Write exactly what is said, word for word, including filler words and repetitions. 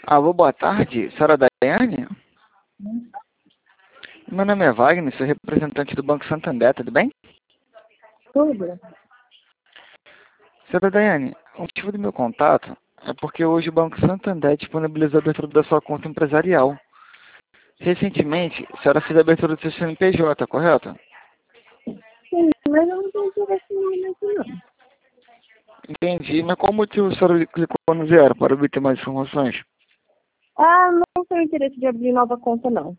Alô, boa tarde, senhora Daiane? Hum. Meu nome é Wagner, sou representante do Banco Santander, tudo bem? Tudo. Senhora Daiane, o motivo do meu contato é porque hoje o Banco Santander disponibilizou a abertura da sua conta empresarial. Recentemente, a senhora fez a abertura do seu C N P J, correto? Sim, mas eu não tenho interesse no momento, não. Entendi, mas qual motivo a senhora clicou no zero para obter mais informações? Ah, não tenho interesse de abrir nova conta, não.